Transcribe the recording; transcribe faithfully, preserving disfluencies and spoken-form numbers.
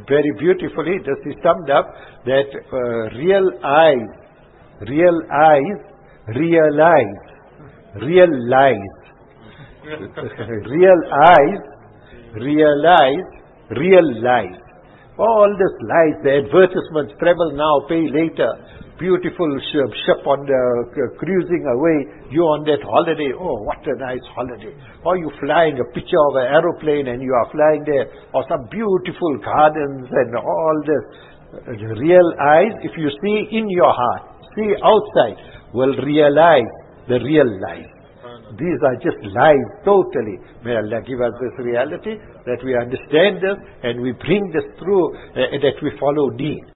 very beautifully, this is summed up that uh, real eyes, real eyes, realize, realize, real eyes, realize, realize. All this lies, the advertisements, travel now, pay later. Beautiful ship, ship on the uh, cruising away. You on that holiday. Oh, what a nice holiday. Or you flying a picture of an aeroplane and you are flying there. Or some beautiful gardens and all this. Uh, real eyes, if you see in your heart, see outside, will realize the real life. These are just lies totally. May Allah give us this reality, that we understand this and we bring this through, uh, that we follow deen.